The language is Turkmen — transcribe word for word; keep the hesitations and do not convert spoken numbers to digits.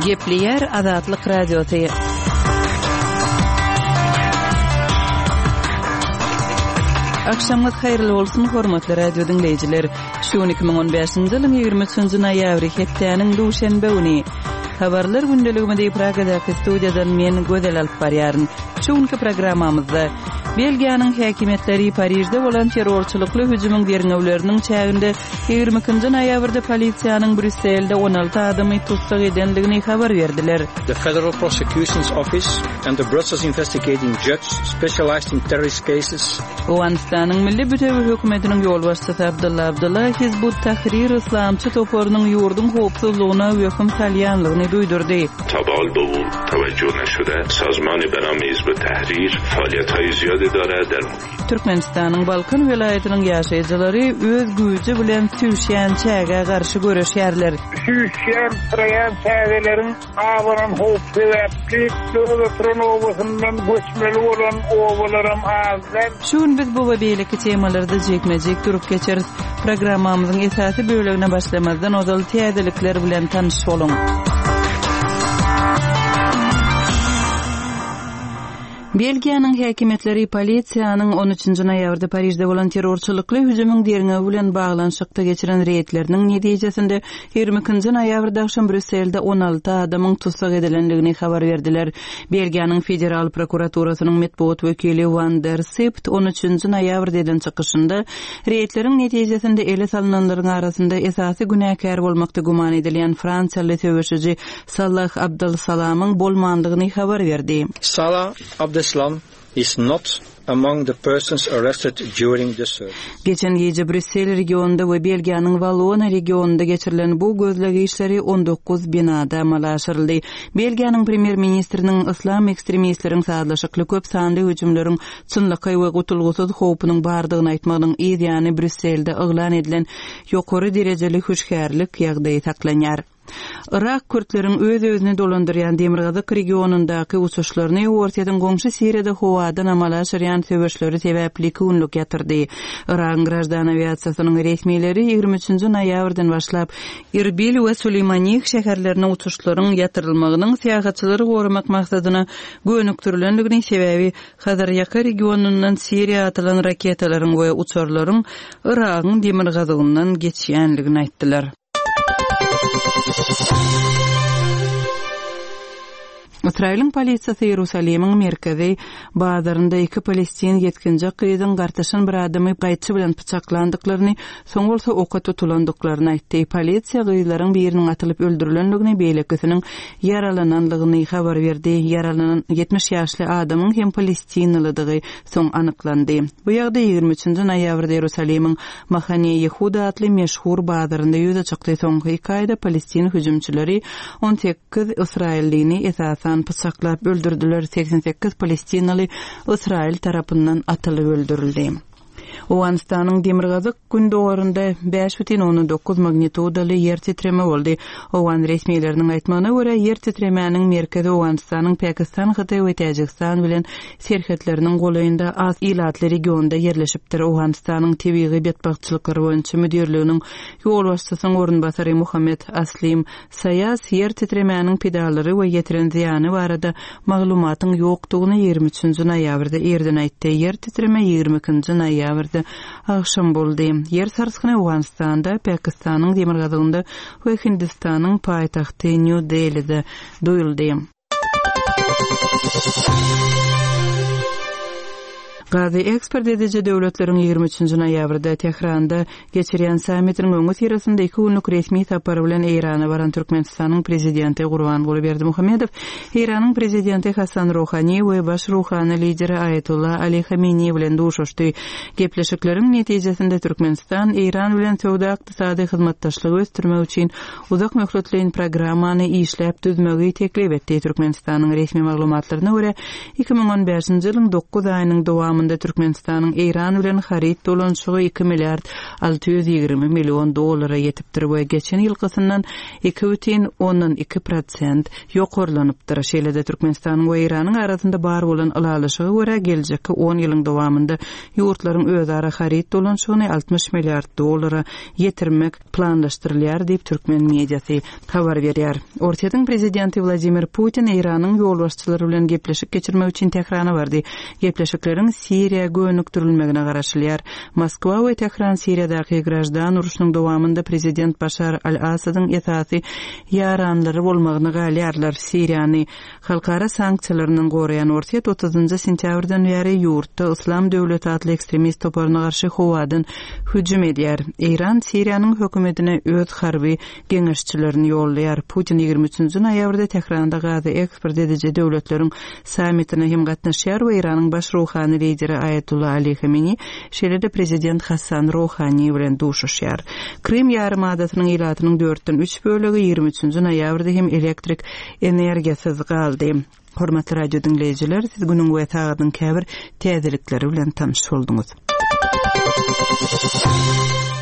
Gepleyer Azatlyk Radiosu. Akşamınız hayırlı bolsun hormatly radio dinleyijiler. Şu iki ming on beşinji ýylyň ýygrimi üçünji noýabry hepdeniň duşanbe güni. Habarlar gündeliginde Pragadaky studiýadan men Gödel alyp barýaryn. Şuňky programmamyzda Belgiýanyň häkimetleri Parijde bolan terrorçylykly hüjümüň derňewleriniň çäginde ýygrimi ikinji noýabrda polisiýanyň Brüsselde on alty adamy tutsak edenligini habar berdiler. The Federal Prosecution's Office and the Brussels Investigating Judge specialized in terrorist cases. Owganistanyň milli bütewi hökümetiniň ýolbaşçysy Abdullah Abdullah Hizbut Tahrir Islamçy toporunyň ýurdun howpsuzlygyna hökm salýanlygyny duýdurdy. Tabal bu tawajjuh näşde sazmany berami Hizbut Tahrir faaliýetleri ziyade dara der. Türkmenistanyň Balkan welaýatynyň ýaşaýjylary öz güýji bilen süýşýän çäge garşy göreşýärler. Süýşýän traýan çägeleriň awaran howpsuzlygy turnowysynyň göçmeli bolan owalaram azdan. Şuň biz bu we beýleki temalarda jekmejek durup geçeriz. Programmamyzyň esasy bölegine başlamazdan ozal täzelikler bilen tanyş bolun. Belgiýanyň häkimetleri polisiýanyň on üçünji noýabrda Parijde bolan terrorçylykly hüjümüň derňewi bilen baglanşykda geçiren reýtleriniň netijesinde ýygrimi ikinji noýabrda akşam Brüsselde on alty adamyň tutsak edilenligini habar berdiler. Belgiýanyň federal prokuraturasynyň metbuat wekili Van der Sipt on üçünji noýabr eden çykyşynda reýtleriň netijesinde ele salynanlaryň arasynda esasy günäkär bolmakda guman edilen Fransiýaly töweşiji Salah Abdulsalamyň bolmandygyny habar berdi. Salah Abdul Islam is not among the persons arrested during the search. Geçen gece Brüssel regionunda we Belgiýanyň Vallonia regionunda geçirilen bu gözlegi işleri on dokuz binada amal aşyryldy. Belgiýanyň premier ministriniň islam ekstremistleriň sadlaşykly köp sanly hüjümleriň çynlyky we gutulgusyz howpunyň bardygyny aýtmagyň ýa-ni Brüsselde yglan edilen ýokary derejeli hüşgärlik ýagdaýy saklanýar. Irak Kürtleriň öz-özüni dolandyrýan Demirgazyk regionundaky uçuşlaryny Ortadan goňşy Siriýada howadan amala aşyrýan töweşleri sebäpli günlük ýatyrdy. Irak graždan aviasiýasynyň resmiýetleri ýygrimi üçünji noýabrdan başlap Erbil we Süleymaniyy şäherlerine uçuşlaryň ýatyrylmagynyň syýahatçylary goramak maksadyna gönüktirilenligini sebäbi Hazarýaka regionundan Siriýa atylan raketalaryň we uçurlaryň Irakyň Demirgazygyndan geçýänligini aýtdylar. İsrail'in polisiýasy Ýerusalemiň merkezi bazarynda iki Palestin yetkinji kıyıdan gartaşan bir adamy gaýtçy bilen pyçaklandyklaryny, soň bolsa oka tutulandyklaryny aýtdy. Polisiýa gyýlaryň biriniň atylyp öldürilenligini, beýlekisiniň yaralananlygyny habar berdi. Yaralanan yetmiş ýaşly adamyň hem palestinlydygy soň anyklandy. Bu ýagda ýygrimi üçünji noýabrda Ýerusalemiň Mahane Yehuda atly meşhur bazarynda ýüze çykdy. Soňky iki aýda Palestin hüjümçileri on sekiz İsraillini esasan pyçaklap öldürdüler. seksen sekiz Palestinaly Israil tarapyndan atylyp öldürildi. Owganistanyň Demirgazyk gündogarynda beş бүтүн on dokuz magnitudaly ýer titreme boldy. Owgan resmiýetleriniň aýtmagyna görä, ýer titremäniň merkezi Owganistanyň Pakistan, Hytaý we Täjikistan bilen serhetleriniň golayynda az ilatly regionda ýerleşipdir. Owganistanyň tebii betbagtçylyklary boýunça müdirliginiň ýolbaşçysynyň orunbasary Muhammed Aslim Sayas ýer titremäniň pedallary we ýetiren ziýany barada maglumatyň ýokdugyny ýygrimi üçünji noýabrda erden aýtdy. Ýer titreme ýygrimi ikinji noýabrda akşam boldy. Yer sarskyny Owganistanda, Pakistanyň Demirgazygynda we Hindistanyň paýtagty New Delhi'de duýuldy. Gazi ekspert edici döwletleriň ýygrimi üçünji noýabrda Tehranda geçirýän sammitiniň öňü tirasynda iki günlük resmi tapary bilen Eýrana baran Türkmenistanyň prezidenti Gurbanguly Berdimuhammedow, Eýranyň prezidenti Hasan Rouhani we baş ruhany lideri Ayatullah Ali Khamenei bilen duşuşdy. Gepleşikleriň netijesinde Türkmenistan Eýran bilen söwda ykdysady hyzmatdaşlygy östürmek üçin uzak möhletleýän programmany işläp düzmegi teklip etdi. Türkmenistanyň resmi maglumatlaryna görä iki ming on beşinji ýylyň dokuz aýynyň dowamynda dowamında Türkmenistanyň Iran bilen harit dolanşygy iki milliard alty ýüz ýigirme million dollara ýetipdir we geçen ýylgysyndan iki бүтүn ondan iki prosent ýokurlanypdyr. Şeýle-de Türkmenistanyň we Iranyň arasynda bar bolan ylalaşygy görä geljeki on ýylyň dowamında ýurtlaryň özara harit dolanşygyny altmış milliard dollara ýetirmek planlaşdyrylýar diýip türkmen mediýasy habar berýär. Ortaýadyň prezidenti Vladimir Putin Iranyň ýolbaşçylary bilen gepleşik geçirmek üçin Tehrana bardy. Gepleşikleriň Siriýa gönükdirilmegine garaşylýar. Moskwa we Tehran Siriýadaky grajdan uruşynyň dowamında prezident Bashar al-Asadyň ýetasy ýaranlary bolmagyny galýarlar. Siriýany halkara sanksiýalarynyň goraýan ortaýat otuzynjy sentýabrdan beri ýurtda Islam döwleti adly ekstremist toplaryna garşy howadan hüjüm edýär. Iran Siriýanyň hökümetine öz harby geňeşçilerini ýollar. Putin ýygrimi üçünji noýabrda Tehranda gazy ekspert edici döwletleriň sammitine hem gatnaşýar we Iranyň baş ruhany lideri Ayatullah Ali Khamenei şeýle-de prezident Hasan Rouhani bilen duşuşýar. Krim ýarymadatynyň ilatynyň dörtden üç bölegi ýygrimi üçünji noýabrda hem elektrik energiýasyz galdy. Hormatly radio dinleyijiler, siz günüň we taýyryň käbir täzelikleri bilen tanış bolduňuz.